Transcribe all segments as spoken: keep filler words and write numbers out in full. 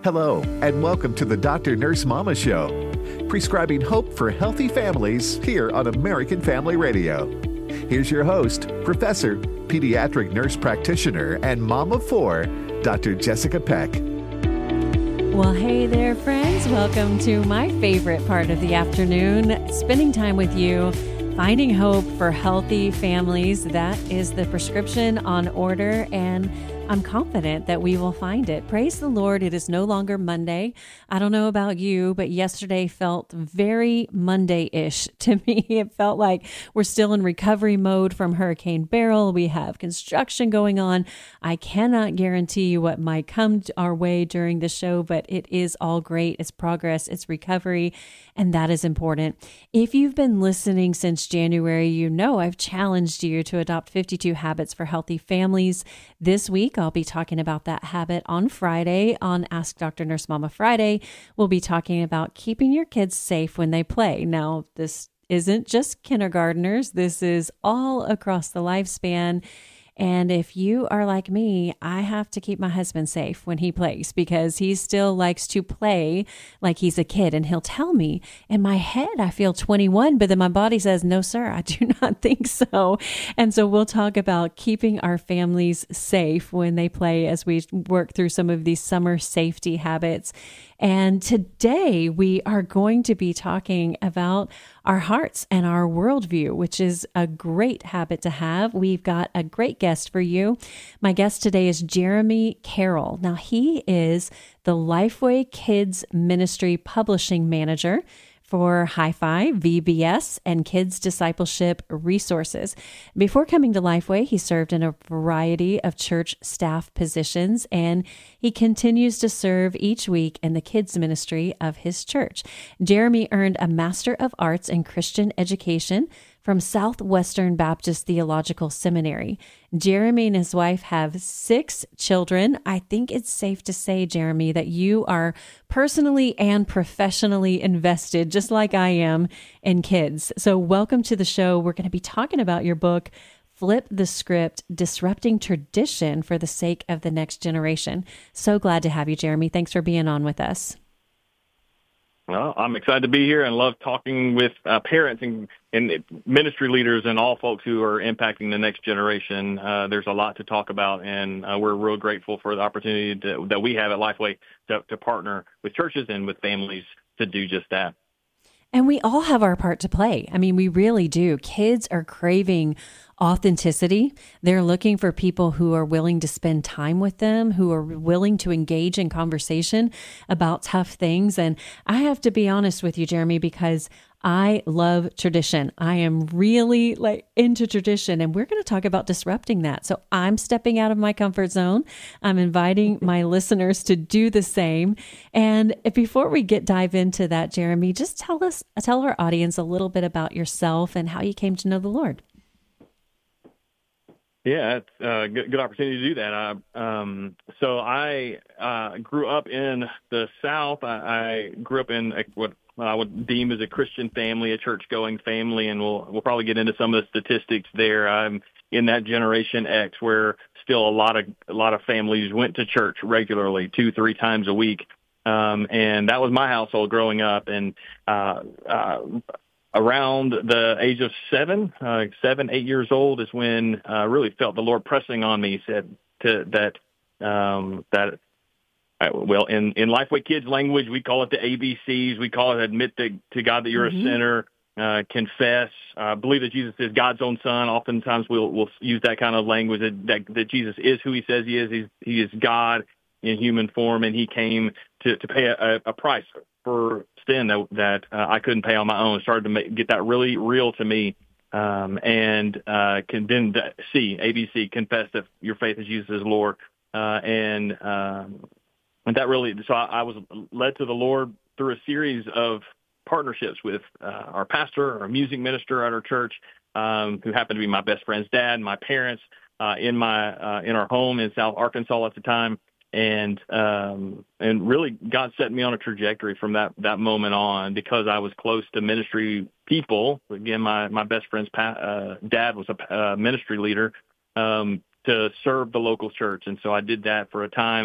Hello, and welcome to the Doctor Nurse Mama Show, prescribing hope for healthy families here on American Family Radio. Here's your host, Professor, Pediatric Nurse Practitioner, and Mom of Four, Doctor Jessica Peck. Well, hey there, friends. Welcome to my favorite part of the afternoon, spending time with you, finding hope for healthy families. That is the prescription on order, and I'm confident that we will find it. Praise the Lord, it is no longer Monday. I don't know about you, but yesterday felt very Monday-ish to me. It felt like we're still in recovery mode from Hurricane Beryl. We have construction going on. I cannot guarantee you what might come our way during the show, but it is all great. It's progress, it's recovery, and that is important. If you've been listening since January, you know I've challenged you to adopt fifty-two habits for healthy families. This week, I'll be talking about that habit on Friday on Ask Doctor Nurse Mama Friday. We'll be talking about keeping your kids safe when they play. Now, this isn't just kindergartners. This is all across the lifespan. And if you are like me, I have to keep my husband safe when he plays because he still likes to play like he's a kid. And he'll tell me in my head, I feel twenty-one, but then my body says, no, sir, I do not think so. And so we'll talk about keeping our families safe when they play as we work through some of these summer safety habits. And today we are going to be talking about our hearts and our worldview, which is a great habit to have. We've got a great guest for you. My guest today is Jeremy Carroll. Now, he is the Lifeway Kids Ministry Publishing Manager for Hi-Fi, V B S, and Kids Discipleship Resources. Before coming to Lifeway, he served in a variety of church staff positions, and he continues to serve each week in the kids ministry of his church. Jeremy earned a Master of Arts in Christian Education from Southwestern Baptist Theological Seminary. Jeremy and his wife have six children. I think it's safe to say, Jeremy, that you are personally and professionally invested, just like I am, in kids. So welcome to the show. We're going to be talking about your book, Flip the Script, Disrupting Tradition for the Sake of the Next Generation. So glad to have you, Jeremy. Thanks for being on with us. Well, I'm excited to be here and love talking with uh, parents and, and ministry leaders and all folks who are impacting the next generation. Uh, there's a lot to talk about, and uh, we're real grateful for the opportunity to, that we have at Lifeway to, to partner with churches and with families to do just that. And we all have our part to play. I mean, we really do. Kids are craving authenticity. They're looking for people who are willing to spend time with them, who are willing to engage in conversation about tough things. And I have to be honest with you, Jeremy, because I love tradition. I am really like into tradition, and we're going to talk about disrupting that. So I'm stepping out of my comfort zone. I'm inviting my listeners to do the same. And before we get dive into that, Jeremy, just tell us, tell our audience a little bit about yourself and how you came to know the Lord. Yeah, it's a good, good opportunity to do that. I, um, so I uh, grew up in the South. I, I grew up in a, what I would deem as a Christian family, a church-going family, and we'll we'll probably get into some of the statistics there. I'm in that Generation X, where still a lot of a lot of families went to church regularly, two, three times a week, um, and that was my household growing up. And uh, uh, around the age of seven, uh, seven, eight years old is when I uh, really felt the Lord pressing on me. He said to, that um, that. Well, in, in Lifeway Kids language, we call it the A B Cs. We call it admit to, to God that you're mm-hmm. a sinner, uh, confess, uh, believe that Jesus is God's own son. Oftentimes we'll, we'll use that kind of language that, that, that Jesus is who he says he is. He's, he is God in human form, and he came to, to pay a, a price for sin that, that uh, I couldn't pay on my own. It started to make, get that really real to me. Um, and uh, can then C, A B C, confess that your faith in Jesus is Lord. Uh, and um, And that really, so I, I was led to the Lord through a series of partnerships with uh, our pastor, our music minister at our church, um, who happened to be my best friend's dad, my parents, uh, in my uh, in our home in South Arkansas at the time, and um, and really God set me on a trajectory from that that moment on because I was close to ministry people. Again, my my best friend's pa- uh, dad was a uh, ministry leader um, to serve the local church, and so I did that for a time.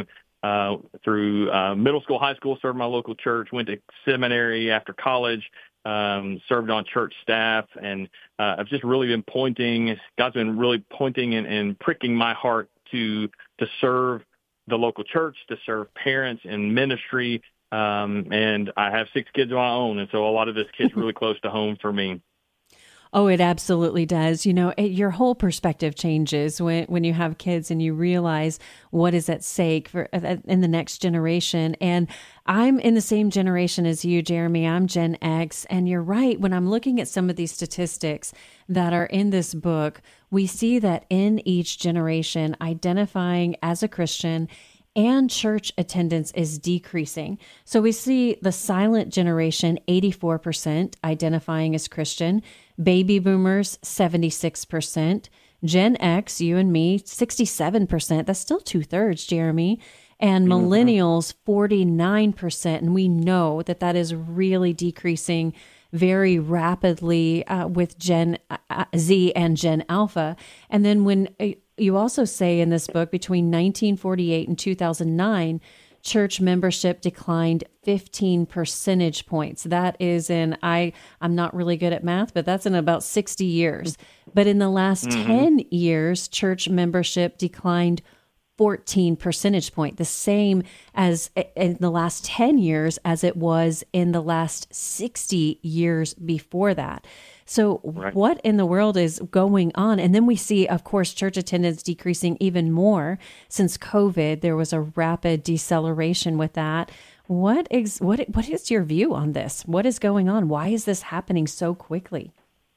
uh, through uh, middle school, high school, served my local church, went to seminary after college, um, served on church staff, and uh, I've just really been pointing, God's been really pointing and, and pricking my heart to to serve the local church, to serve parents in ministry, um, and I have six kids of my own, and so a lot of this kid's really close to home for me. Oh, it absolutely does. You know, it, your whole perspective changes when, when you have kids and you realize what is at stake for uh, in the next generation. And I'm in the same generation as you, Jeremy. I'm Gen X. And you're right. When I'm looking at some of these statistics that are in this book, we see that in each generation, identifying as a Christian and church attendance is decreasing. So we see the silent generation, eighty-four percent identifying as Christian, baby boomers, seventy-six percent, Gen X, you and me, sixty-seven percent. That's still two thirds, Jeremy. And millennials, forty-nine percent. And we know that that is really decreasing very rapidly uh, with Gen Z and Gen Alpha. And then when uh, you also say in this book, between nineteen forty-eight and two thousand nine, church membership declined fifteen percentage points. That is in, I, I'm not really good at math, but that's in about sixty years. But in the last mm-hmm. ten years, church membership declined fourteen percentage point, the same as in the last ten years as it was in the last sixty years before that. So right. What in the world is going on? And then we see, of course, church attendance decreasing even more since COVID. There was a rapid deceleration with that. What is, what, what is your view on this? What is going on? Why is this happening so quickly?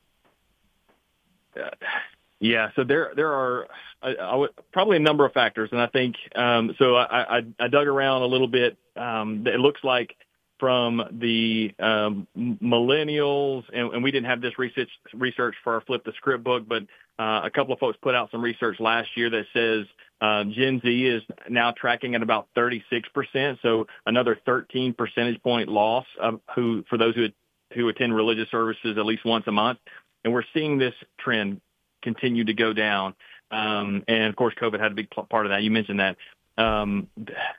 Uh, yeah, so there there are I, I would, probably a number of factors, and I think um, so. I, I, I dug around a little bit. Um, it looks like from the um, millennials, and, and we didn't have this research research for our Flip the Script book, but uh, a couple of folks put out some research last year that says uh, Gen Z is now tracking at about thirty-six percent, so another thirteen percentage point loss of who for those who who attend religious services at least once a month, and we're seeing this trend continue to go down. Um, and of course, COVID had a big part of that. You mentioned that. Um,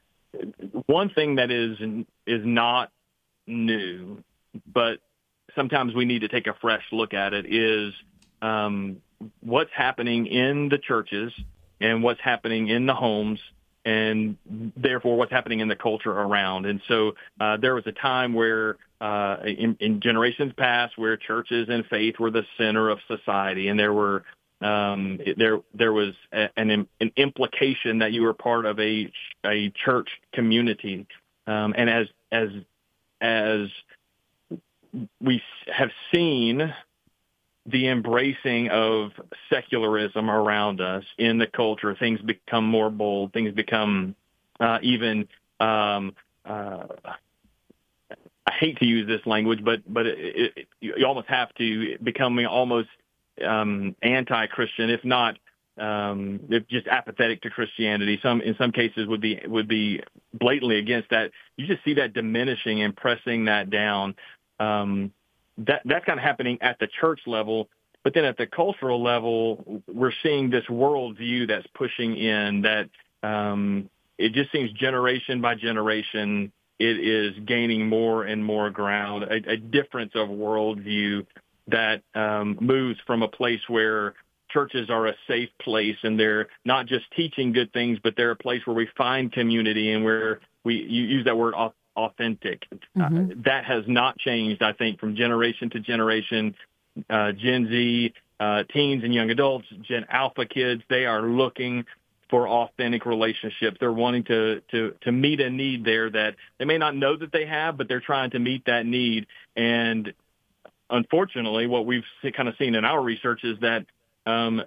one thing that is is not new, but sometimes we need to take a fresh look at it, is um, what's happening in the churches and what's happening in the homes, and therefore what's happening in the culture around. And so uh, there was a time where uh, in, in generations past where churches and faith were the center of society, and there were um, there there was a, an an implication that you were part of a a church community. Um, and as as as we have seen the embracing of secularism around us in the culture, things become more bold, things become uh, even, um, uh, I hate to use this language, but but it, it, you almost have to, becoming almost um, anti-Christian, if not um, if just apathetic to Christianity. Some in some cases would be would be blatantly against that. You just see that diminishing and pressing that down. Um, That that's kind of happening at the church level, but then at the cultural level, we're seeing this worldview that's pushing in. That um, it just seems generation by generation, it is gaining more and more ground. A, a difference of worldview that um, moves from a place where churches are a safe place and they're not just teaching good things, but they're a place where we find community and where we you use that word authentic. Mm-hmm. Uh, that has not changed, I think, from generation to generation. Uh, Gen Z, uh, teens and young adults, Gen Alpha kids, they are looking for authentic relationships. They're wanting to, to, to meet a need there that they may not know that they have, but they're trying to meet that need. And unfortunately, what we've kind of seen in our research is that um,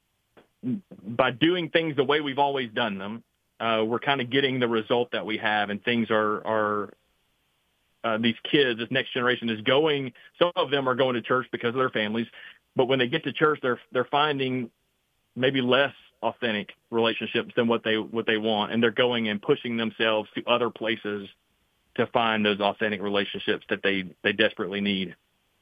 by doing things the way we've always done them, Uh, we're kind of getting the result that we have, and things are, are uh, these kids, this next generation is going, some of them are going to church because of their families, but when they get to church, they're they're finding maybe less authentic relationships than what they what they want, and they're going and pushing themselves to other places to find those authentic relationships that they, they desperately need.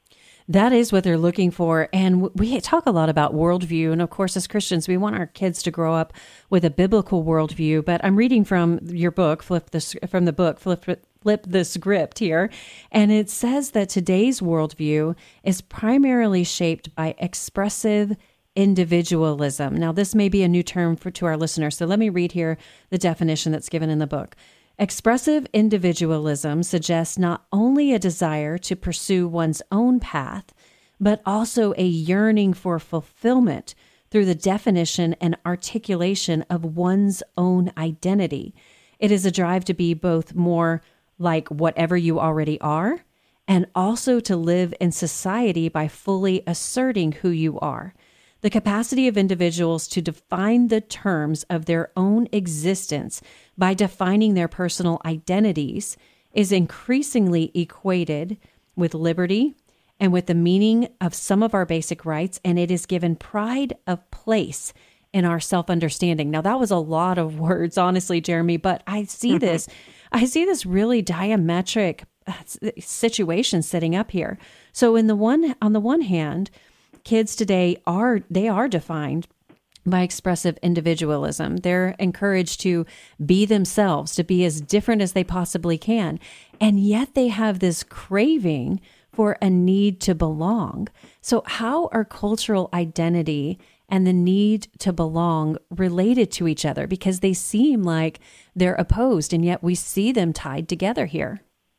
that is what they're looking for. And we talk a lot about worldview. And of course, as Christians, we want our kids to grow up with a biblical worldview. But I'm reading from your book, flip this from the book, flip flip the script here. And it says that today's worldview is primarily shaped by expressive individualism. Now, this may be a new term for to our listeners. So let me read here the definition that's given in the book. Expressive individualism suggests not only a desire to pursue one's own path, but also a yearning for fulfillment through the definition and articulation of one's own identity. It is a drive to be both more like whatever you already are, and also to live in society by fully asserting who you are. The capacity of individuals to define the terms of their own existence by defining their personal identities is increasingly equated with liberty and with the meaning of some of our basic rights, and it is given pride of place in our self-understanding. Now, that was a lot of words, honestly, Jeremy, but I see this, I see this really diametric situation setting up here. So in the one, on the one hand, kids today are, they are defined by expressive individualism. They're encouraged to be themselves, to be as different as they possibly can. And yet they have this craving for a need to belong. So how are cultural identity and the need to belong related to each other? Because they seem like they're opposed, and yet we see them tied together here.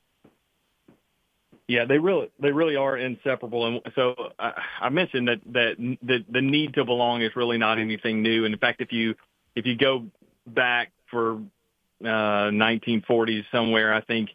Yeah, they really they really are inseparable. And so I, I mentioned that, that the the need to belong is really not anything new. And in fact, if you if you go back for uh, nineteen forties somewhere, I think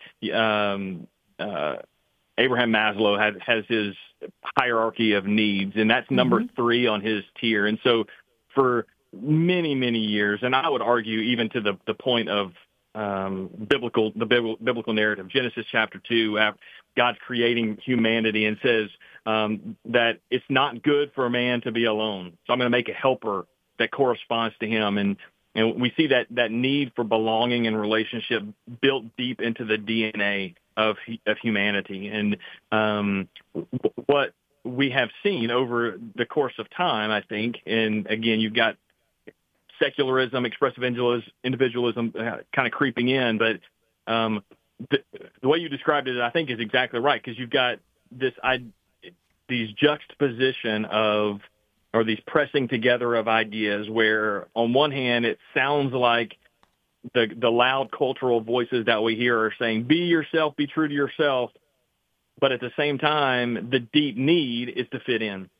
um, uh, Abraham Maslow had, has his hierarchy of needs, and that's number mm-hmm. three on his tier. And so for many, many years, and I would argue even to the, the point of um, biblical the biblical narrative, Genesis chapter two, after God's creating humanity and says um, that it's not good for a man to be alone. So I'm going to make a helper that corresponds to him. And, and we see that, that need for belonging and relationship built deep into the D N A of, of humanity. And um, what we have seen over the course of time, I think, and again, you've got secularism, expressive individualism uh, kind of creeping in, but um, The, the way you described it, I think, is exactly right, because you've got this, I, these juxtaposition of, or these pressing together of ideas where, on one hand, it sounds like the the loud cultural voices that we hear are saying, be yourself, be true to yourself, but at the same time, the deep need is to fit in.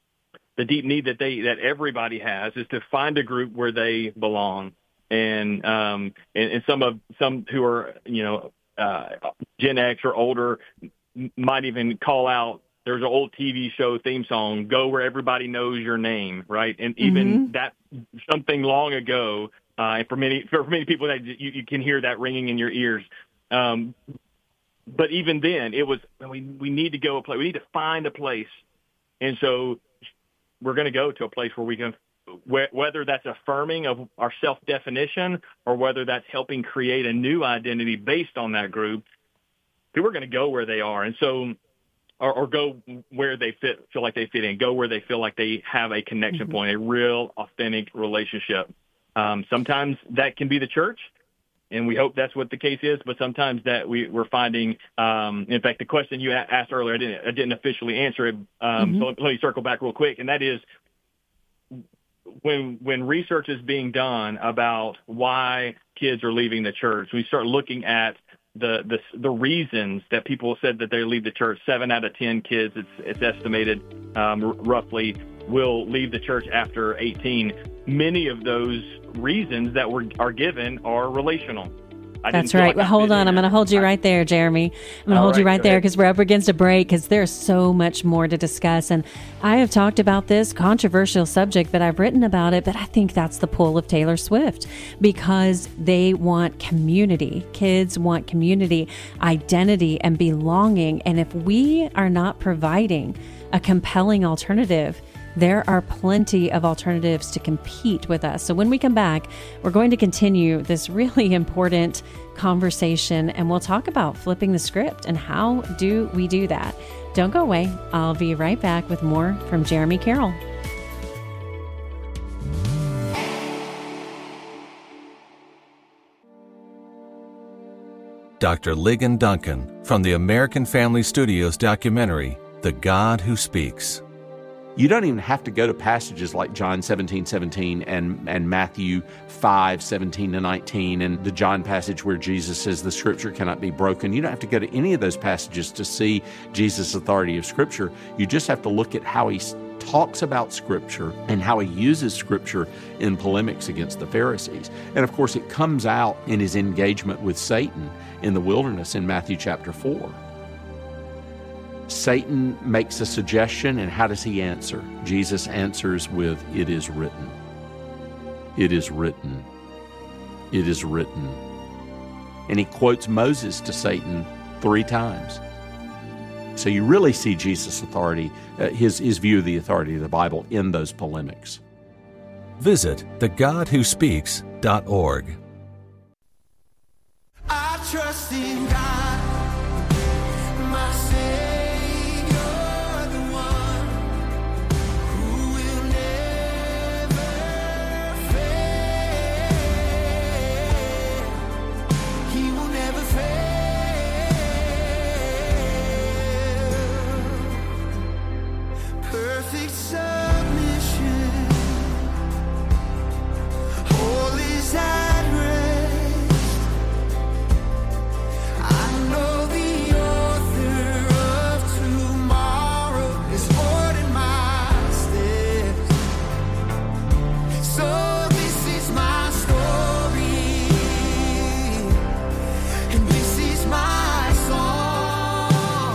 The deep need that they that everybody has is to find a group where they belong, and um, and, and some of some who are, you know, Uh, Gen X or older might even call out, there's an old T V show theme song, go where everybody knows your name, right? And even mm-hmm. that something long ago, uh, and for many for many people, that you, you can hear that ringing in your ears. Um, but even then, it was, we we need to go a place, we need to find a place. And so we're going to go to a place where we can, whether that's affirming of our self-definition or whether that's helping create a new identity based on that group, people are going to go where they are. And so, or, or go where they fit, feel like they fit in, go where they feel like they have a connection mm-hmm. point, a real, authentic relationship. Um, sometimes that can be the church, and we hope that's what the case is, but sometimes that we, we're finding, um, in fact, the question you asked earlier, I didn't, I didn't officially answer it, um, mm-hmm. so let, let me circle back real quick, and that is, when when research is being done about why kids are leaving the church, we start looking at the the, the reasons that people said that they leave the church. Seven out of ten kids, it's, it's estimated um, r- roughly, will leave the church after eighteen. Many of those reasons that were are given are relational. I That's right. Like well, hold on. I'm going to hold you right there, Jeremy. I'm going to hold right, you right there because we're up against a break, because there's so much more to discuss. And I have talked about this controversial subject, but I've written about it. But I think that's the pull of Taylor Swift, because they want community. Kids want community, identity, and belonging. And if we are not providing a compelling alternative, there are plenty of alternatives to compete with us. So when we come back, we're going to continue this really important conversation, and we'll talk about flipping the script and how do we do that. Don't go away. I'll be right back with more from Jeremy Carroll. Doctor Ligon Duncan from the American Family Studios documentary, The God Who Speaks. You don't even have to go to passages like John seventeen seventeen and, and Matthew five seventeen to nineteen and the John passage where Jesus says the Scripture cannot be broken. You don't have to go to any of those passages to see Jesus' authority of Scripture. You just have to look at how he talks about Scripture and how he uses Scripture in polemics against the Pharisees. And of course, it comes out in his engagement with Satan in the wilderness in Matthew chapter four. Satan makes a suggestion, and how does he answer? Jesus answers with, "It is written. It is written. It is written." And he quotes Moses to Satan three times. So you really see Jesus' authority, uh, his, his view of the authority of the Bible in those polemics. Visit the god who speaks dot org. I trust in God, my Savior, the one who will never fail. He will never fail. Perfect submission, all is at rest. I know the author of tomorrow is ordering my steps. So this is my story, and this is my song.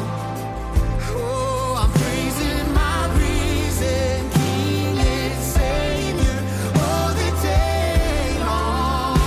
Oh, I'm praising my risen King and Savior all the day long.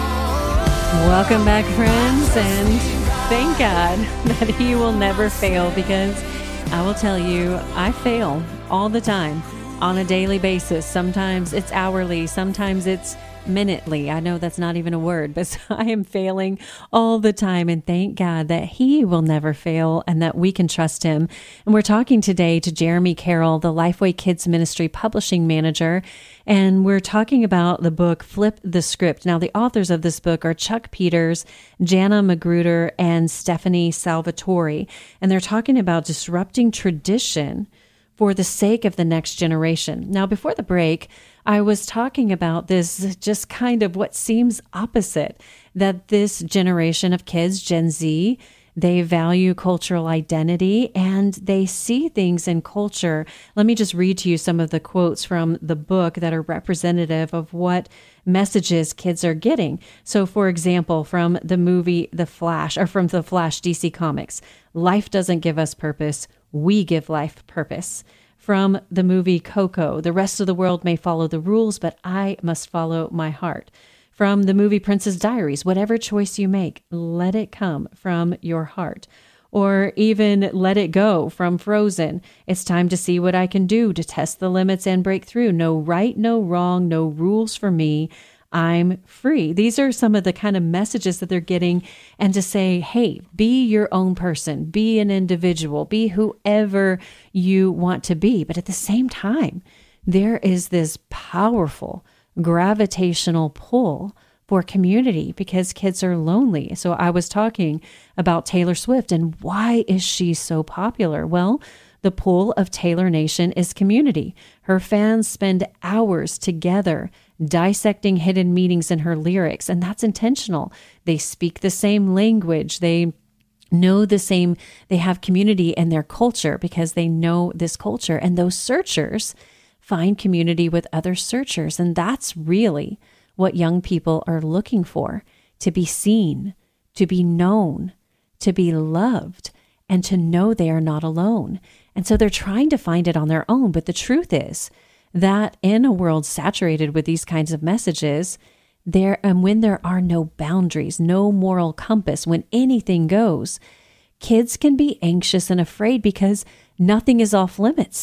Welcome back, friends, and thank God that he will never fail, because I will tell you, I fail all the time on a daily basis. Sometimes it's hourly, sometimes it's minutely. I know that's not even a word, but I am failing all the time. And thank God that he will never fail and that we can trust him. And we're talking today to Jeremy Carroll, the Lifeway Kids Ministry Publishing Manager. And we're talking about the book, Flip the Script. Now, the authors of this book are Chuck Peters, Jana Magruder, and Stephanie Salvatore. And they're talking about disrupting tradition for the sake of the next generation. Now, before the break, I was talking about this just kind of what seems opposite, that this generation of kids, Gen Z, they value cultural identity and they see things in culture. Let me just read to you some of the quotes from the book that are representative of what messages kids are getting. So, for example, from the movie The Flash, or from The Flash D C Comics, life doesn't give us purpose, we give life purpose. From the movie Coco, the rest of the world may follow the rules, but I must follow my heart. From the movie Princess Diaries, whatever choice you make, let it come from your heart. Or even Let It Go from Frozen. It's time to see what I can do to test the limits and break through. No right, no wrong, no rules for me. I'm free. These are some of the kind of messages that they're getting, and to say, hey, be your own person, be an individual, be whoever you want to be. But at the same time, there is this powerful gravitational pull for community because kids are lonely. So I was talking about Taylor Swift and why is she so popular? Well, the pull of Taylor Nation is community. Her fans spend hours together dissecting hidden meanings in her lyrics, and that's intentional. They speak the same language. They know the same, they have community in their culture because they know this culture. And those searchers find community with other searchers. And that's really what young people are looking for, to be seen, to be known, to be loved, and to know they are not alone. And so they're trying to find it on their own. But the truth is that in a world saturated with these kinds of messages, there and when there are no boundaries, no moral compass, when anything goes, kids can be anxious and afraid because nothing is off limits.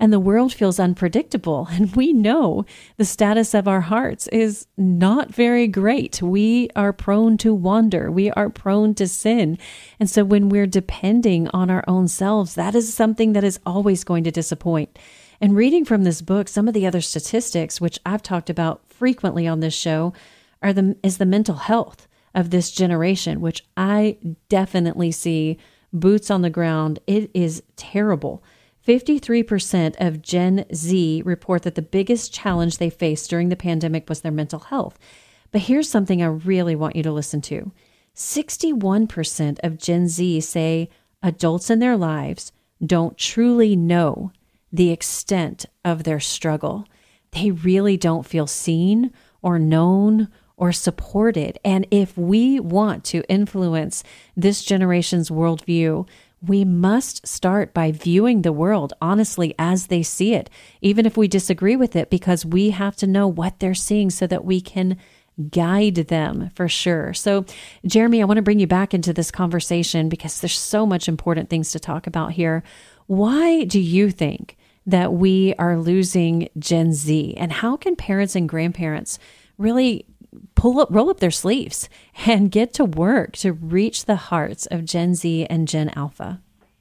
and the world feels unpredictable. And we know the status of our hearts is not very great. We are prone to wander. We are prone to sin. And so when we're depending on our own selves, that is something that is always going to disappoint. And reading from this book, some of the other statistics, which I've talked about frequently on this show, are the is the mental health of this generation, which I definitely see boots on the ground. It is terrible. fifty-three percent of Gen Z report that the biggest challenge they faced during the pandemic was their mental health. But here's something I really want you to listen to. sixty-one percent of Gen Z say adults in their lives don't truly know the extent of their struggle. They really don't feel seen or known or supported. And if we want to influence this generation's worldview, we must start by viewing the world honestly as they see it, even if we disagree with it, because we have to know what they're seeing so that we can guide them for sure. So, Jeremy, I want to bring you back into this conversation because there's so much important things to talk about here. Why do you think that we are losing Gen Z, and how can parents and grandparents really pull up, roll up their sleeves and get to work to reach the hearts of Gen Z and Gen Alpha?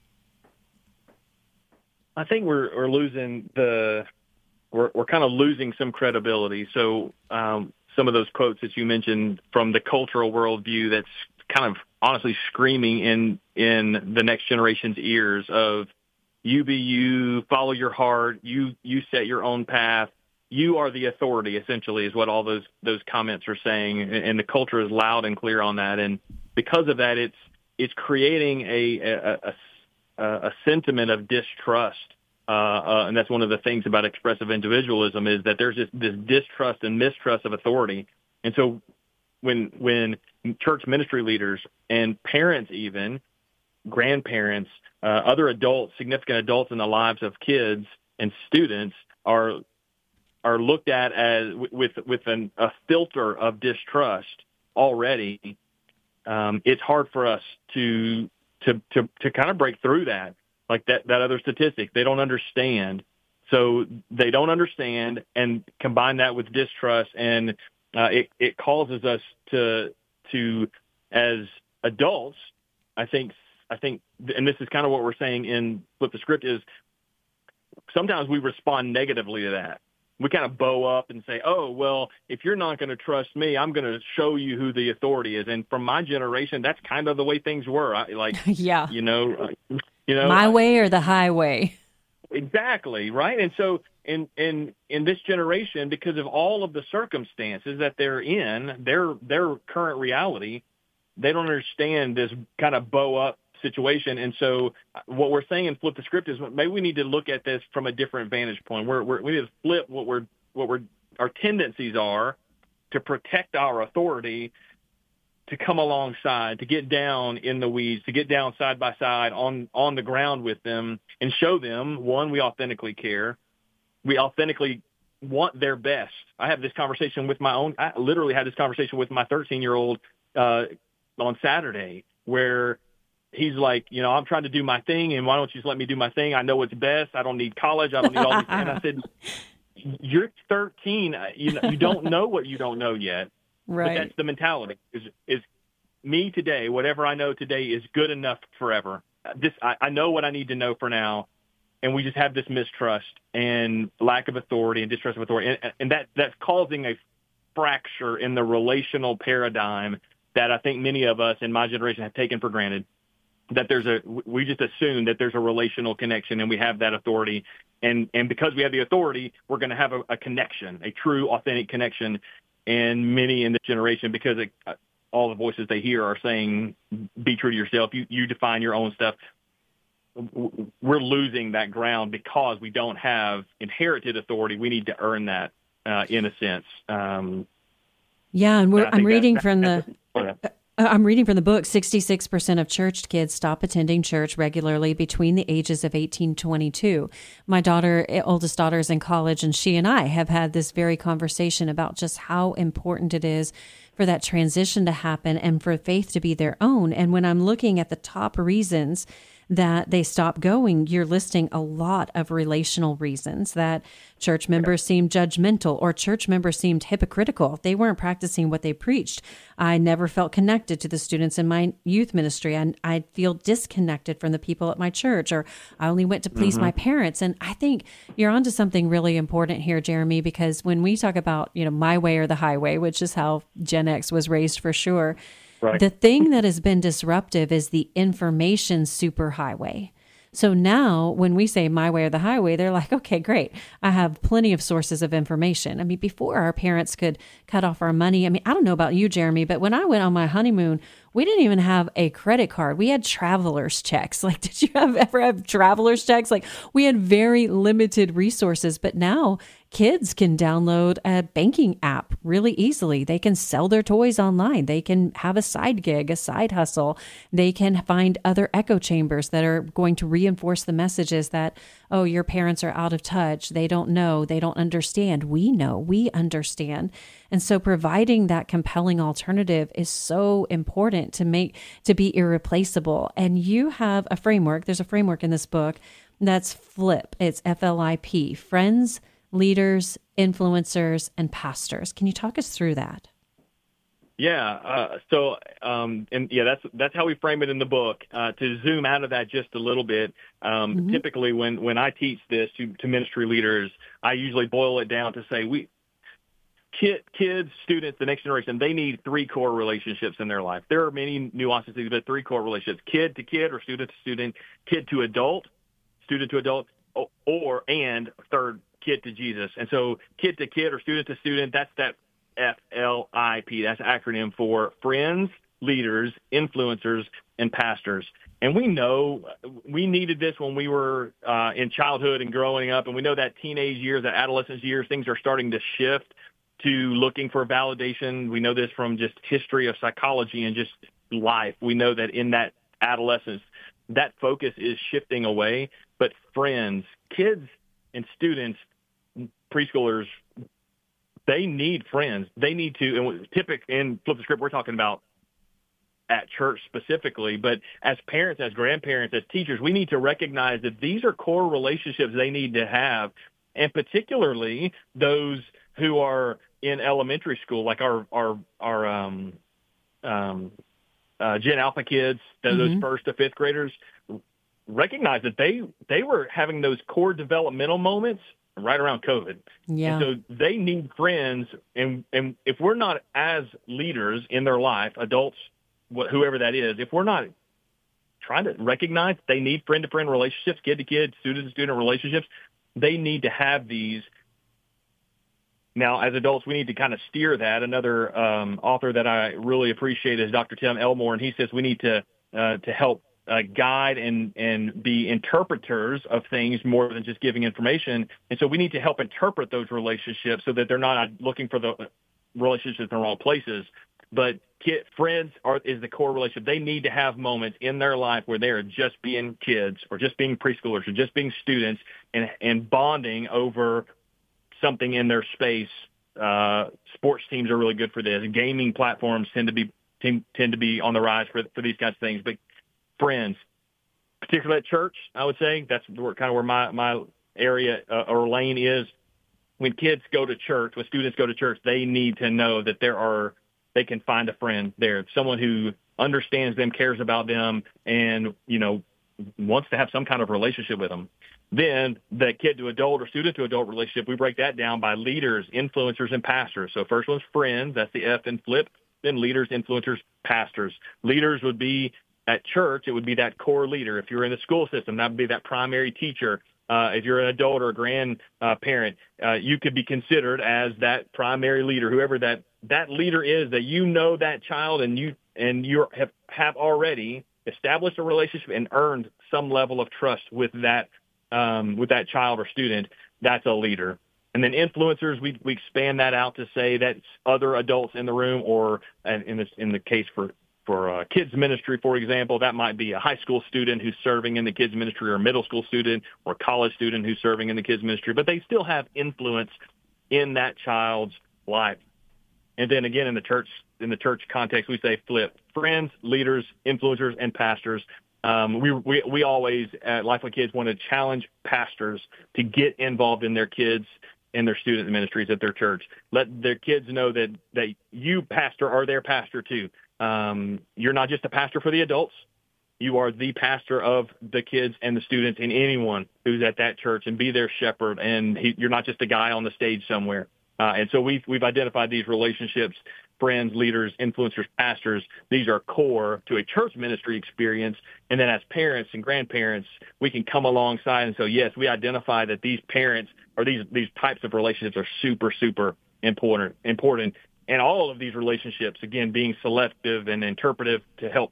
I think we're, we're losing the, we're, we're kind of losing some credibility. So um, some of those quotes that you mentioned from the cultural worldview that's kind of honestly screaming in, in the next generation's ears of, you be you, follow your heart, you you set your own path. You are the authority, essentially, is what all those those comments are saying. And, and the culture is loud and clear on that. And because of that, it's it's creating a a, a, a sentiment of distrust. Uh, uh, and that's one of the things about expressive individualism is that there's this, this distrust and mistrust of authority. And so when when church ministry leaders and parents even, grandparents, uh, other adults, significant adults in the lives of kids and students are are looked at as with with an, a filter of distrust already. Um, it's hard for us to to to to kind of break through that, like that that other statistic. They don't understand, so they don't understand, and combine that with distrust, and uh, it it causes us to to as adults, I think. I think, and this is kind of what we're saying in Flip the Script, is sometimes we respond negatively to that. We kind of bow up and say, oh, well, if you're not going to trust me, I'm going to show you who the authority is. And from my generation, that's kind of the way things were. I, like, yeah, you know, uh, you know, my way or the highway. Exactly. Right. And so in, in, in this generation, because of all of the circumstances that they're in, their, their current reality, they don't understand this kind of bow up situation. And so what we're saying in Flip the Script is maybe we need to look at this from a different vantage point. We're, we're, we need to flip what we're, what we're, our tendencies are to protect our authority, to come alongside, to get down in the weeds, to get down side by side on, on the ground with them and show them, one, we authentically care. We authentically want their best. I have this conversation with my own, I literally had this conversation with my thirteen year old uh, on Saturday where he's like, you know, I'm trying to do my thing, and why don't you just let me do my thing? I know what's best. I don't need college. I don't need all these. And I said, you're thirteen. You know, you don't know what you don't know yet. Right. But that's the mentality. Is is me today? Whatever I know today is good enough forever. This I, I know what I need to know for now, and we just have this mistrust and lack of authority and distrust of authority, and, and that that's causing a fracture in the relational paradigm that I think many of us in my generation have taken for granted. That there's a, we just assume that there's a relational connection and we have that authority. And, and because we have the authority, we're going to have a, a connection, a true, authentic connection. And many in this generation, because it, all the voices they hear are saying, be true to yourself. You, you define your own stuff. We're losing that ground because we don't have inherited authority. We need to earn that uh, in a sense. Um, yeah. And we're, and I'm reading from that's, the, that's, I'm reading from the book, sixty-six percent of church kids stop attending church regularly between the ages of eighteen and twenty-two. My daughter, oldest daughter, is in college, and she and I have had this very conversation about just how important it is for that transition to happen and for faith to be their own. And when I'm looking at the top reasons that they stop going, you're listing a lot of relational reasons that church members seemed judgmental or church members seemed hypocritical. They weren't practicing what they preached. I never felt connected to the students in my youth ministry. And I feel disconnected from the people at my church, or I only went to please mm-hmm. my parents. And I think you're onto something really important here, Jeremy, because when we talk about, you know, my way or the highway, which is how Gen X was raised for sure, right. The thing that has been disruptive is the information superhighway. So now when we say my way or the highway, they're like, okay, great. I have plenty of sources of information. I mean, before our parents could cut off our money. I mean, I don't know about you, Jeremy, but when I went on my honeymoon, we didn't even have a credit card. We had traveler's checks. Like, did you have, ever have traveler's checks? Like, we had very limited resources, but now kids can download a banking app really easily. They can sell their toys online. They can have a side gig, a side hustle. They can find other echo chambers that are going to reinforce the messages that, oh, your parents are out of touch. They don't know. They don't understand. We know. We understand. And so providing that compelling alternative is so important to make, to be irreplaceable. And you have a framework. There's a framework in this book that's FLIP. It's F L I P, Friends, Leaders, Influencers, and Pastors. Can you talk us through that? Yeah. Uh, so, um, and yeah, that's that's how we frame it in the book. Uh, to zoom out of that just a little bit, um, mm-hmm. typically when, when I teach this to, to ministry leaders, I usually boil it down to say we kid, kids, students, the next generation, they need three core relationships in their life. There are many nuances, but three core relationships: kid to kid, or student to student, kid to adult, student to adult, or, or and third, kid to Jesus. And so kid to kid or student to student, that's that F L I P. That's acronym for friends, leaders, influencers, and pastors. And we know we needed this when we were uh, in childhood and growing up. And we know that teenage years, that adolescence years, things are starting to shift to looking for validation. We know this from just history of psychology and just life. We know that in that adolescence, that focus is shifting away. But friends, kids and students, preschoolers, they need friends. They need to, and typically in Flip the Script, we're talking about at church specifically, but as parents, as grandparents, as teachers, we need to recognize that these are core relationships they need to have, and particularly those who are in elementary school, like our our our um, um, uh, Gen Alpha kids, those mm-hmm. first to fifth graders, recognize that they they were having those core developmental moments right around COVID. Yeah. And so they need friends, and and if we're not as leaders in their life, adults, wh- whoever that is, if we're not trying to recognize they need friend-to-friend relationships, kid-to-kid, student-to-student relationships, they need to have these. Now, as adults, we need to kind of steer that. Another um, author that I really appreciate is Doctor Tim Elmore, and he says we need to uh, to help uh, guide and, and be interpreters of things more than just giving information. And so we need to help interpret those relationships so that they're not looking for the relationships in the wrong places. But kid, friends are is the core relationship. They need to have moments in their life where they are just being kids or just being preschoolers or just being students and, and bonding over something in their space. Uh, sports teams are really good for this. Gaming platforms tend to be tend, tend to be on the rise for for these kinds of things. But friends, particularly at church, I would say that's where, kind of where my my area uh, or lane is. When kids go to church, when students go to church, they need to know that there are they can find a friend there, someone who understands them, cares about them, and you know wants to have some kind of relationship with them. Then the kid to adult or student to adult relationship, we break that down by leaders, influencers, and pastors. So first one's friends, that's the F in flip. Then leaders, influencers, pastors. Leaders would be at church, it would be that core leader. If you're in the school system, that would be that primary teacher. Uh, if you're an adult or a grandparent, uh, uh, you could be considered as that primary leader, whoever that, that leader is, that you know that child and you and you have, have already established a relationship and earned some level of trust with that Um, with that child or student. That's a leader. And then influencers, we we expand that out to say that's other adults in the room, or in this in the case for for uh, kids ministry, for example, that might be a high school student who's serving in the kids ministry, or a middle school student, or a college student who's serving in the kids ministry, but they still have influence in that child's life. And then again, in the church in the church context, we say flip friends, leaders, influencers, and pastors. Um, we, we, we always at Life with Kids want to challenge pastors to get involved in their kids and their student ministries at their church. Let their kids know that, that you, pastor, are their pastor too. Um, you're not just a pastor for the adults. You are the pastor of the kids and the students and anyone who's at that church, and be their shepherd. And he, you're not just a guy on the stage somewhere. Uh, and so we've, we've identified these relationships, friends, leaders, influencers, pastors. These are core to a church ministry experience. And then as parents and grandparents, we can come alongside and say, yes, we identify that these parents or these, these types of relationships are super, super important, important. And all of these relationships, again, being selective and interpretive to help,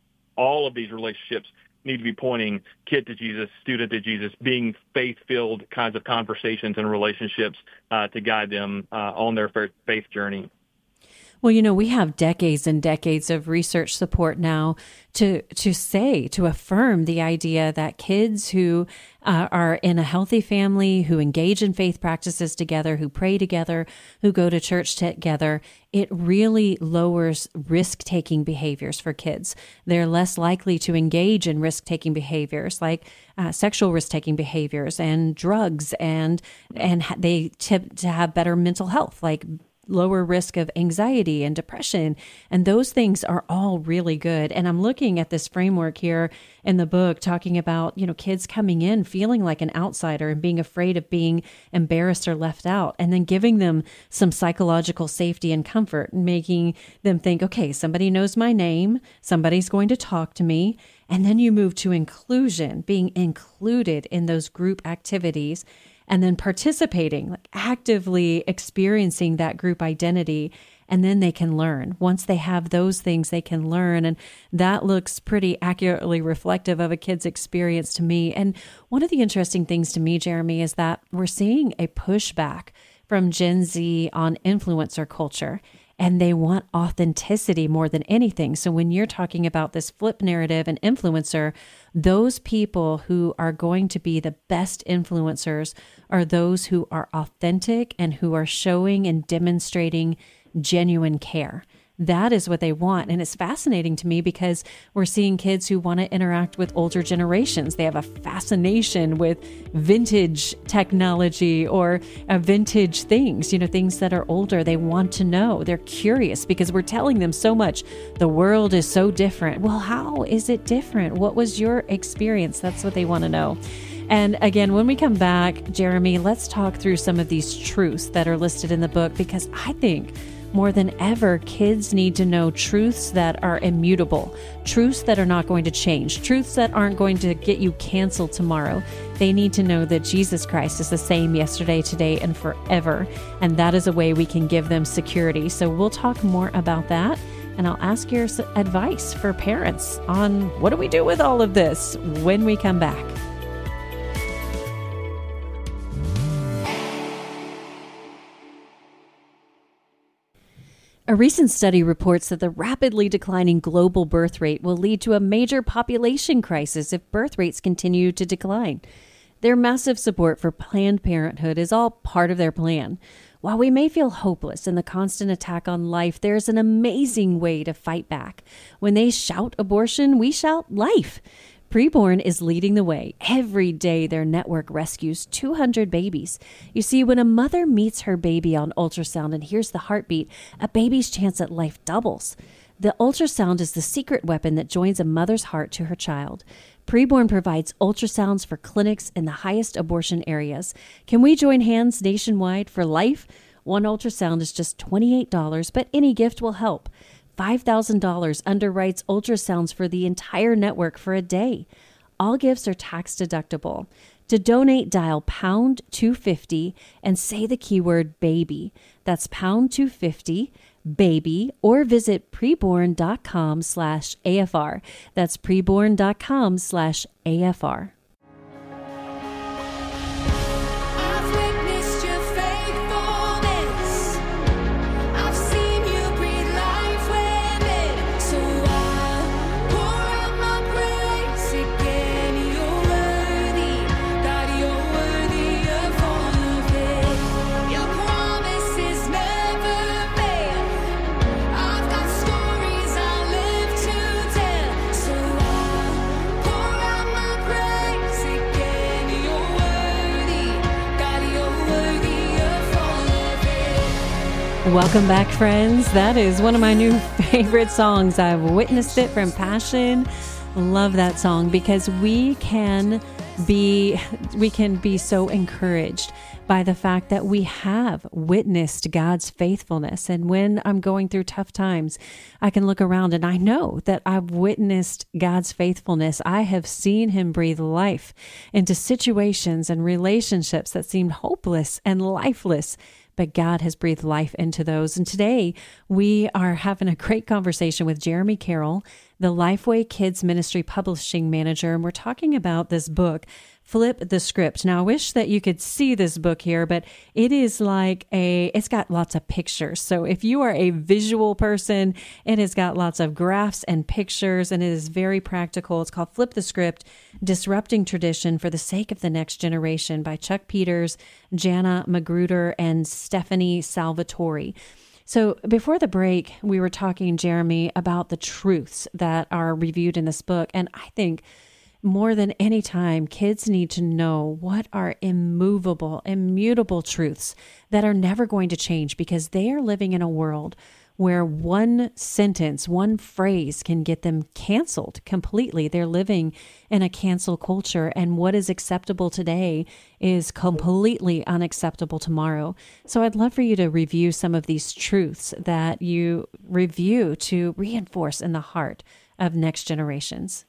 all of these relationships need to be pointing kid to Jesus, student to Jesus, being faith-filled kinds of conversations and relationships uh, to guide them uh, on their faith journey. Well, you know, we have decades and decades of research support now to to say, to affirm the idea that kids who uh, are in a healthy family, who engage in faith practices together, who pray together, who go to church together, it really lowers risk-taking behaviors for kids. They're less likely to engage in risk-taking behaviors like uh, sexual risk-taking behaviors and drugs, and and they tip to have better mental health, like lower risk of anxiety and depression. And those things are all really good. And I'm looking at this framework here in the book talking about, you know, kids coming in feeling like an outsider and being afraid of being embarrassed or left out, and then giving them some psychological safety and comfort, and making them think, okay, somebody knows my name, somebody's going to talk to me. And then you move to inclusion, being included in those group activities, and then participating, like actively experiencing that group identity. And then they can learn. Once they have those things, they can learn. And that looks pretty accurately reflective of a kid's experience to me. And one of the interesting things to me, Jeremy, is that we're seeing a pushback from Gen Z on influencer culture. And they want authenticity more than anything. So when you're talking about this flip narrative and influencer, those people who are going to be the best influencers are those who are authentic and who are showing and demonstrating genuine care. That is what they want. And it's fascinating to me because we're seeing kids who want to interact with older generations. They have a fascination with vintage technology or uh, vintage things, you know, things that are older. They want to know. They're curious because we're telling them so much. The world is so different. Well, how is it different? What was your experience? That's what they want to know. And again, when we come back, Jeremy, let's talk through some of these truths that are listed in the book, because I think more than ever, kids need to know truths that are immutable, truths that are not going to change, truths that aren't going to get you canceled tomorrow. They need to know that Jesus Christ is the same yesterday, today, and forever. And that is a way we can give them security. So we'll talk more about that. And I'll ask your advice for parents on what do we do with all of this when we come back. A recent study reports that the rapidly declining global birth rate will lead to a major population crisis if birth rates continue to decline. Their massive support for Planned Parenthood is all part of their plan. While we may feel hopeless in the constant attack on life, there's an amazing way to fight back. When they shout abortion, we shout life. Preborn is leading the way. Every day, their network rescues two hundred babies. You see, when a mother meets her baby on ultrasound and hears the heartbeat, a baby's chance at life doubles. The ultrasound is the secret weapon that joins a mother's heart to her child. Preborn provides ultrasounds for clinics in the highest abortion areas. Can we join hands nationwide for life? One ultrasound is just twenty-eight dollars, but any gift will help. five thousand dollars underwrites ultrasounds for the entire network for a day. All gifts are tax deductible. To donate, dial pound two fifty and say the keyword baby. That's pound two fifty, baby, or visit preborn.com slash AFR. That's preborn.com slash AFR. I've witnessed your faithfulness. I've seen you breathe life within. So I pour out my praise again. You're worthy, God, you're worthy of all of it. Your promises never fail. I've got stories I live Welcome back, friends. That is one of my new favorite songs. I've witnessed it from Passion. Love that song because we can be we can be so encouraged by the fact that we have witnessed God's faithfulness. And when I'm going through tough times, I can look around and I know that I've witnessed God's faithfulness. I have seen him breathe life into situations and relationships that seemed hopeless and lifeless. But God has breathed life into those. And today we are having a great conversation with Jeremy Carroll, the Lifeway Kids Ministry Publishing Manager. And we're talking about this book, Flip the Script. Now, I wish that you could see this book here, but it is like a, it's got lots of pictures. So if you are a visual person, it has got lots of graphs and pictures, and it is very practical. It's called Flip the Script, Disrupting Tradition for the Sake of the Next Generation by Chuck Peters, Jana Magruder, and Stephanie Salvatore. So before the break, we were talking, Jeremy, about the truths that are reviewed in this book. And I think more than any time, kids need to know what are immovable, immutable truths that are never going to change because they are living in a world where one sentence, one phrase can get them canceled completely. They're living in a cancel culture, and what is acceptable today is completely unacceptable tomorrow. So I'd love for you to review some of these truths that you review to reinforce in the heart of next generations.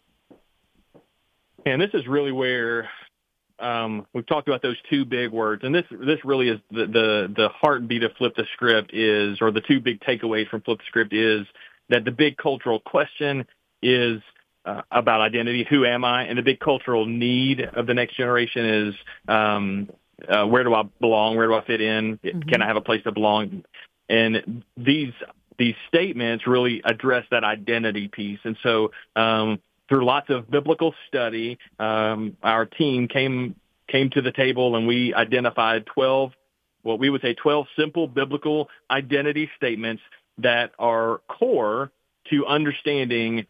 And this is really where um, we've talked about those two big words, and this this really is the, the the heartbeat of Flip the Script is, or the two big takeaways from Flip the Script is that the big cultural question is uh, about identity. Who am I? And the big cultural need of the next generation is um, uh, where do I belong? Where do I fit in? Mm-hmm. Can I have a place to belong? And these these statements really address that identity piece, and so. Um, Through lots of biblical study, um, our team came came to the table and we identified twelve, what we would say twelve simple biblical identity statements that are core to understanding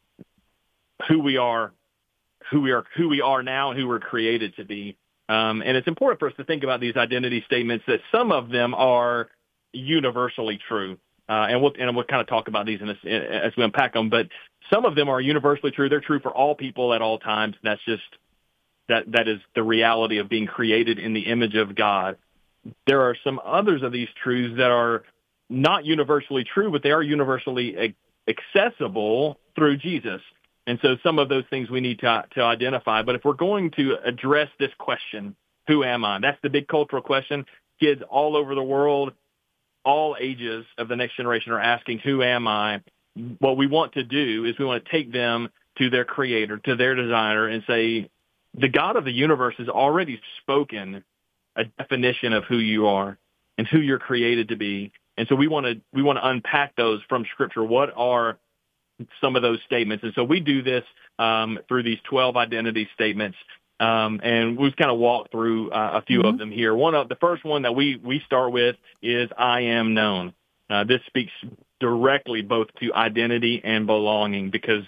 who we are, who we are, who we are now, and who we're created to be. Um, and it's important for us to think about these identity statements that some of them are universally true. Uh, and we'll and we'll kind of talk about these in this, as we unpack them. But some of them are universally true. They're true for all people at all times. And that's just that that is the reality of being created in the image of God. There are some others of these truths that are not universally true, but they are universally accessible through Jesus. And so some of those things we need to to identify. But if we're going to address this question, who am I? That's the big cultural question. Kids all over the world, all ages of the next generation are asking, who am I? What we want to do is we want to take them to their creator, to their designer, and say, the God of the universe has already spoken a definition of who you are and who you're created to be. And so we want to we want to unpack those from Scripture. What are some of those statements? And so we do this um, through these twelve identity statements. Um, and we've kind of walked through uh, a few mm-hmm. of them here. One of the first one that we, we start with is I am known. Uh, this speaks directly both to identity and belonging because,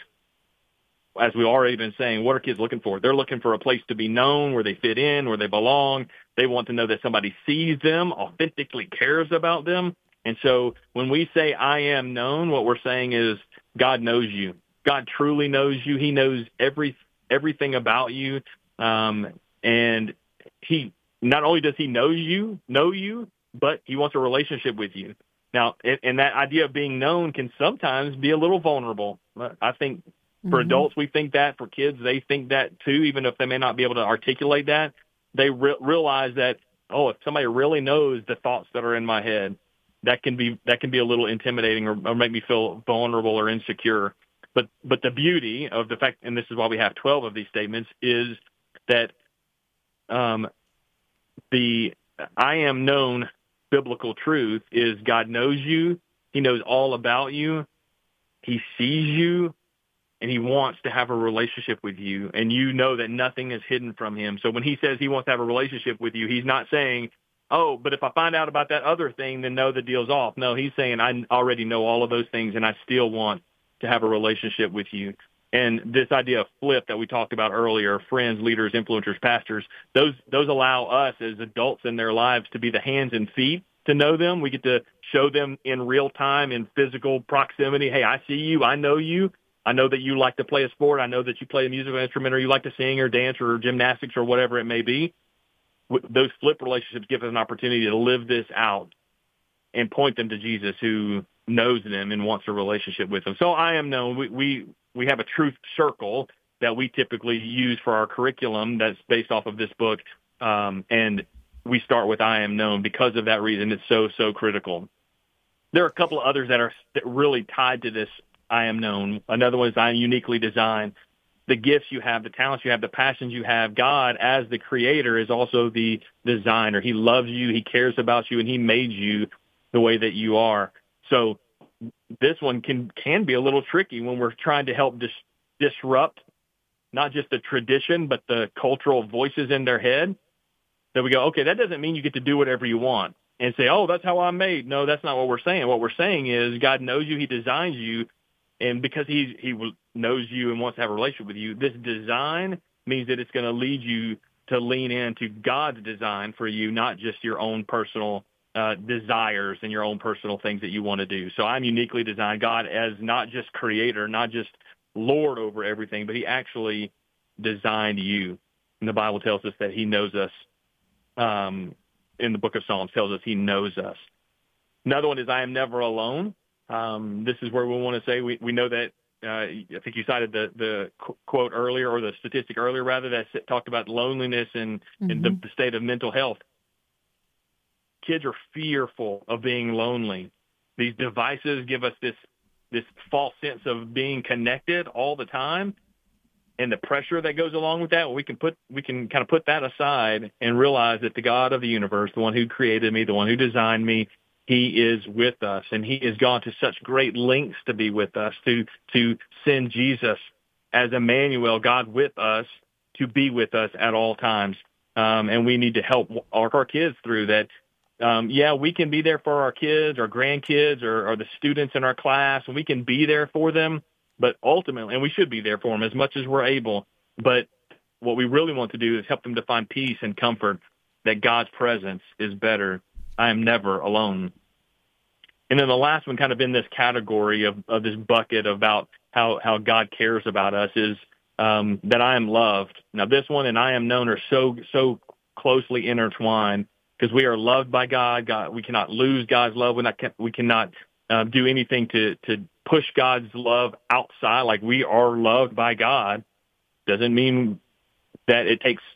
as we've already been saying, what are kids looking for? They're looking for a place to be known, where they fit in, where they belong. They want to know that somebody sees them, authentically cares about them. And so when we say I am known, what we're saying is God knows you. God truly knows you. He knows every everything about you. Um, and he, not only does he know you, know you, but he wants a relationship with you. Now, and, and that idea of being known can sometimes be a little vulnerable. I think for mm-hmm. adults, we think that. For kids, they think that too, even if they may not be able to articulate that. They re- realize that, oh, if somebody really knows the thoughts that are in my head, that can be, that can be a little intimidating or, or make me feel vulnerable or insecure. But, but the beauty of the fact, and this is why we have twelve of these statements, is that um, the I am known biblical truth is God knows you. He knows all about you. He sees you, and he wants to have a relationship with you. And you know that nothing is hidden from him. So when he says he wants to have a relationship with you, he's not saying, oh, but if I find out about that other thing, then no, the deal's off. No, he's saying I already know all of those things, and I still want to have a relationship with you. And this idea of flip that we talked about earlier, friends, leaders, influencers, pastors, those those allow us as adults in their lives to be the hands and feet to know them. We get to show them in real time, in physical proximity. Hey, I see you. I know you. I know that you like to play a sport. I know that you play a musical instrument, or you like to sing or dance or gymnastics or whatever it may be. Those flip relationships give us an opportunity to live this out and point them to Jesus, who knows them and wants a relationship with them. So I am known. We we, we have a truth circle that we typically use for our curriculum that's based off of this book, um, and we start with I am known because of that reason. It's so, so critical. There are a couple of others that are really tied to this I am known. Another one is I am uniquely designed. The gifts you have, the talents you have, the passions you have. God, as the creator, is also the designer. He loves you, he cares about you, and he made you the way that you are. So this one can can be a little tricky when we're trying to help dis- disrupt not just the tradition, but the cultural voices in their head. That we go, okay, that doesn't mean you get to do whatever you want and say, oh, that's how I'm made. No, that's not what we're saying. What we're saying is God knows you, he designs you, and because he he knows you and wants to have a relationship with you, this design means that it's going to lead you to lean into God's design for you, not just your own personal uh, desires and your own personal things that you want to do. So I'm uniquely designed. God as not just creator, not just Lord over everything, but he actually designed you. And the Bible tells us that he knows us. Um, in the book of Psalms tells us he knows us. Another one is I am never alone. Um, this is where we want to say we, we know that, uh, I think you cited the, the quote earlier, or the statistic earlier rather, that talked about loneliness and, mm-hmm. and the, the state of mental health. Kids are fearful of being lonely. These devices give us this this false sense of being connected all the time, and the pressure that goes along with that. We can put we can kind of put that aside and realize that the God of the universe, the one who created me, the one who designed me, he is with us, and he has gone to such great lengths to be with us, to to send Jesus as Emmanuel, God with us, to be with us at all times. Um, and we need to help our, our kids through that. Um, yeah, we can be there for our kids, our grandkids, or, or the students in our class, and we can be there for them. But ultimately, and we should be there for them as much as we're able. But what we really want to do is help them to find peace and comfort, that God's presence is better. I am never alone. And then the last one, kind of in this category of, of this bucket about how, how God cares about us, is um, that I am loved. Now, this one and I am known are so so closely intertwined, because we are loved by God. God, we cannot lose God's love. We not we cannot uh, do anything to to push God's love outside. Like, we are loved by God. Doesn't mean that it takes.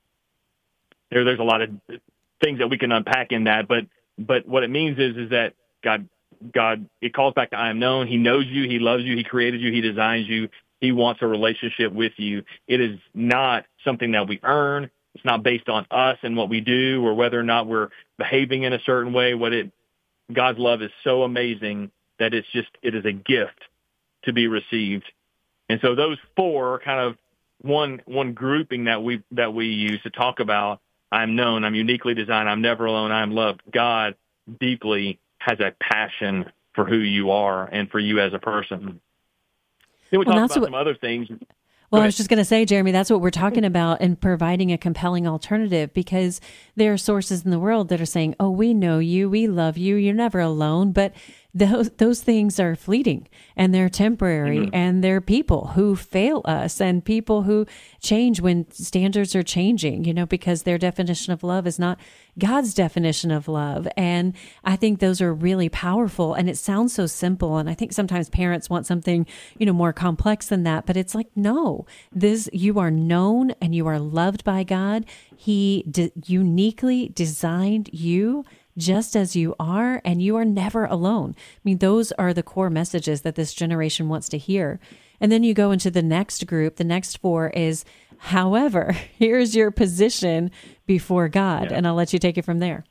There, there's a lot of things that we can unpack in that, but but what it means is is that God God it calls back to I am known. He knows you. He loves you. He created you. He designs you. He wants a relationship with you. It is not something that we earn. It's not based on us and what we do, or whether or not we're behaving in a certain way. What it God's love is so amazing that it's just it is a gift to be received. And so those four are kind of one one grouping that we that we use to talk about I'm known, I'm uniquely designed, I'm never alone, I'm loved. God deeply has a passion for who you are and for you as a person. Then we well, talk about what, some other things. Well, I was just going to say, Jeremy, that's what we're talking about, and providing a compelling alternative, because there are sources in the world that are saying, oh, we know you, we love you, you're never alone. But those those things are fleeting, and they're temporary, mm-hmm. and they're people who fail us, and people who change when standards are changing, you know, because their definition of love is not God's definition of love. And I think those are really powerful, and it sounds so simple. And I think sometimes parents want something, you know, more complex than that, but it's like, no, this, you are known and you are loved by God. He de- uniquely designed you just as you are, and you are never alone. I mean, those are the core messages that this generation wants to hear. And then you go into the next group. The next four is, however, here's your position before God. Yeah. And I'll let you take it from there.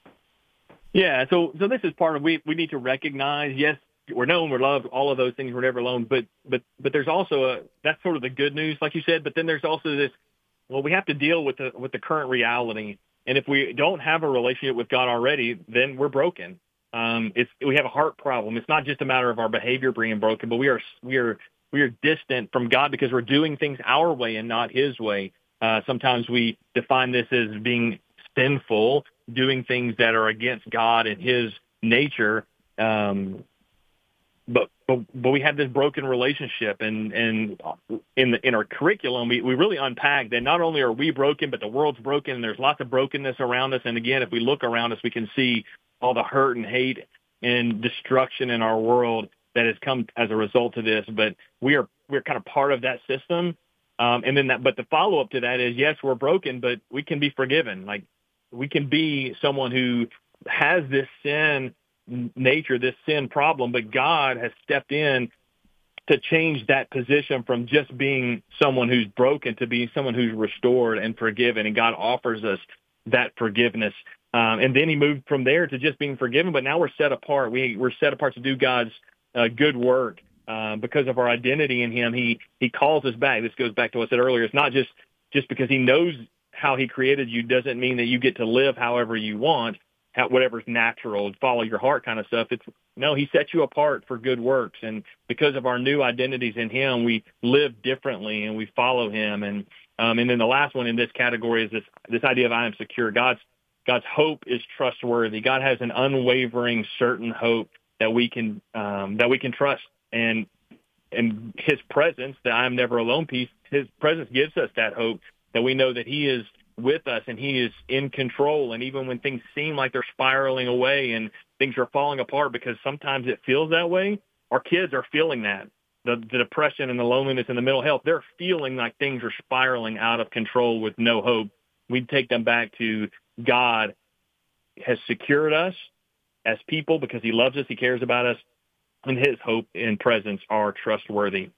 Yeah, so so this is part of, we, we need to recognize, yes, we're known, we're loved, all of those things, we're never alone. But but but there's also a, that's sort of the good news, like you said, but then there's also this, well, we have to deal with the with the current reality. And if we don't have a relationship with God already, then we're broken. Um, it's we have a heart problem. It's not just a matter of our behavior being broken, but we are we are we are distant from God because we're doing things our way and not His way. Uh, sometimes we define this as being sinful, doing things that are against God and his nature. Um, but, but, but we have this broken relationship, and, and in the, in our curriculum, we, we really unpack that not only are we broken, but the world's broken, and there's lots of brokenness around us. And again, if we look around us, we can see all the hurt and hate and destruction in our world that has come as a result of this. But we are, we're kind of part of that system. Um, and then that, but the follow up to that is, yes, we're broken, but we can be forgiven. Like, we can be someone who has this sin nature, this sin problem, but God has stepped in to change that position from just being someone who's broken to being someone who's restored and forgiven. And God offers us that forgiveness. Um, and then he moved from there to just being forgiven, but now we're set apart. We, we're set apart to do God's uh, good work uh, because of our identity in him. He, he calls us back. This goes back to what I said earlier. It's not just, just because he knows how he created you doesn't mean that you get to live however you want, how, whatever's natural, follow your heart kind of stuff. It's no, he set you apart for good works. And because of our new identities in him, we live differently and we follow him. And, um, and then the last one in this category is this, this idea of I am secure. God's, God's hope is trustworthy. God has an unwavering, certain hope that we can, um, that we can trust. And, and his presence, the I am never alone piece, his presence gives us that hope that we know that he is with us and he is in control. And even when things seem like they're spiraling away and things are falling apart, because sometimes it feels that way, our kids are feeling that. The, the depression and the loneliness and the mental health, they're feeling like things are spiraling out of control with no hope. We take them back to God has secured us as people because he loves us, he cares about us, and his hope and presence are trustworthy.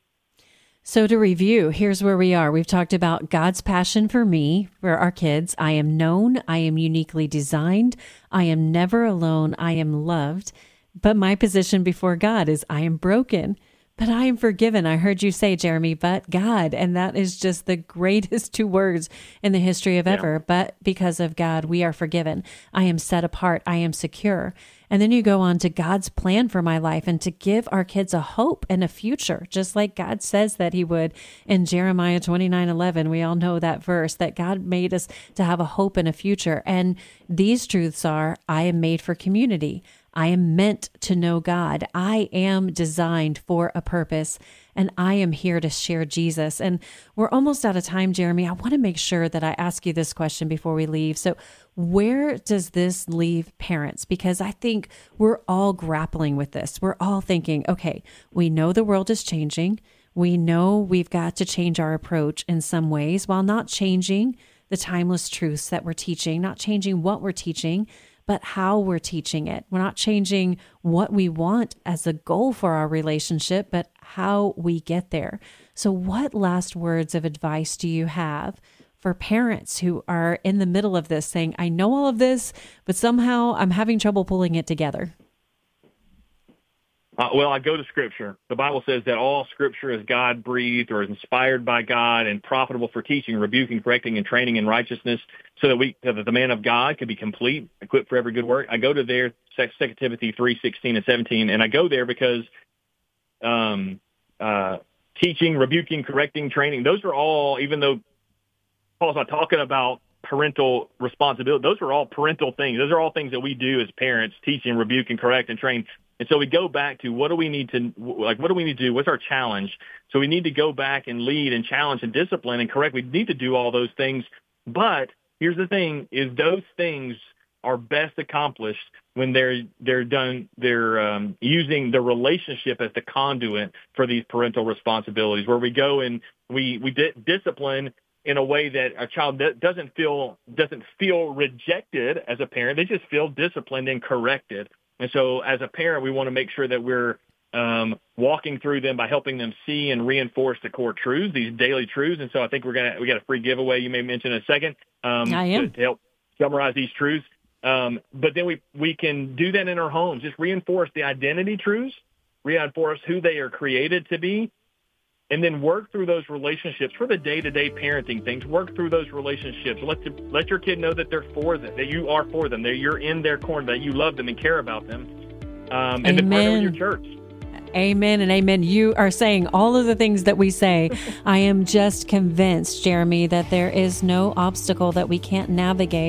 So to review, here's where we are. We've talked about God's passion for me, for our kids. I am known. I am uniquely designed. I am never alone. I am loved. But my position before God is I am broken, but I am forgiven. I heard you say, Jeremy, but God. And that is just the greatest two words in the history of ever. Yeah. But because of God, we are forgiven. I am set apart. I am secure. And then you go on to God's plan for my life and to give our kids a hope and a future, just like God says that he would in Jeremiah twenty-nine eleven. We all know that verse, that God made us to have a hope and a future. And these truths are, I am made for community. I am meant to know God. I am designed for a purpose, and I am here to share Jesus. And we're almost out of time, Jeremy. I want to make sure that I ask you this question before we leave. So where does this leave parents? Because I think we're all grappling with this. We're all thinking, okay, we know the world is changing. We know we've got to change our approach in some ways while not changing the timeless truths that we're teaching, not changing what we're teaching, but how we're teaching it. We're not changing what we want as a goal for our relationship, but how we get there. So what last words of advice do you have for parents who are in the middle of this saying, I know all of this, but somehow I'm having trouble pulling it together? Uh, well, I go to Scripture. The Bible says that all Scripture is God-breathed or is inspired by God and profitable for teaching, rebuking, correcting, and training in righteousness, so that we, so that the man of God can be complete, equipped for every good work. I go to there, Second Timothy three sixteen and seventeen, and I go there because um, uh, teaching, rebuking, correcting, training, those are all, even though Paul's not talking about parental responsibility, those are all parental things. Those are all things that we do as parents, teaching, rebuke, and correct, and train. And so we go back to what do we need to, like, what do we need to do? What's our challenge? So we need to go back and lead and challenge and discipline and correct. We need to do all those things. But here's the thing, is those things are best accomplished when they're, they're done, they're um, using the relationship as the conduit for these parental responsibilities, where we go and we, we di- discipline in a way that a child doesn't feel, doesn't feel rejected as a parent. They just feel disciplined and corrected. And so as a parent, we want to make sure that we're um, walking through them by helping them see and reinforce the core truths, these daily truths. And so I think we're going to, we got a free giveaway you may mention in a second um, I am. to, to help summarize these truths. Um, but then we, we can do that in our homes, just reinforce the identity truths, reinforce who they are created to be, and then work through those relationships for the day-to-day parenting things. Work through those relationships. Let the, let your kid know that they're for them, that you are for them, that you're in their corner, that you love them and care about them. Um, and then partner with your church. Amen and amen. You are saying all of the things that we say. I am just convinced, Jeremy, that there is no obstacle that we can't navigate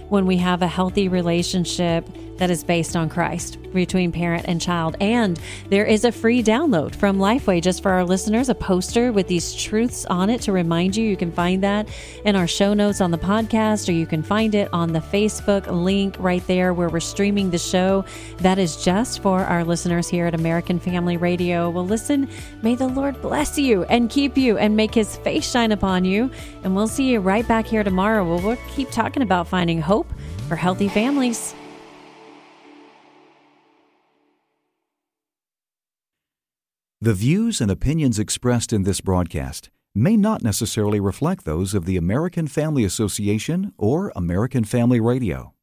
when we have a healthy relationship that is based on Christ between parent and child. And there is a free download from Lifeway just for our listeners, a poster with these truths on it to remind you. You can find that in our show notes on the podcast, or you can find it on the Facebook link right there where we're streaming the show. That is just for our listeners here at American Family Radio. Well, listen, may the Lord bless you and keep you and make his face shine upon you. And we'll see you right back here tomorrow. We'll, we'll keep talking about finding hope for healthy families. The views and opinions expressed in this broadcast may not necessarily reflect those of the American Family Association or American Family Radio.